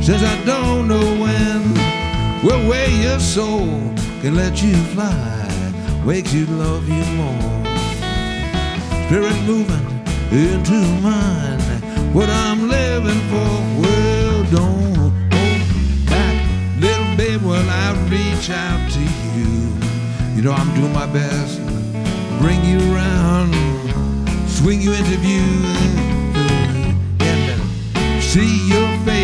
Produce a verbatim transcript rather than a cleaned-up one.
Says I don't know when, well, where your soul can let you fly, wakes you to love you more. Spirit moving into mine, what I'm living for. Well, don't hold back, little babe, while I reach out to you. You know I'm doing my best, bring you around, swing you into view, and see your face.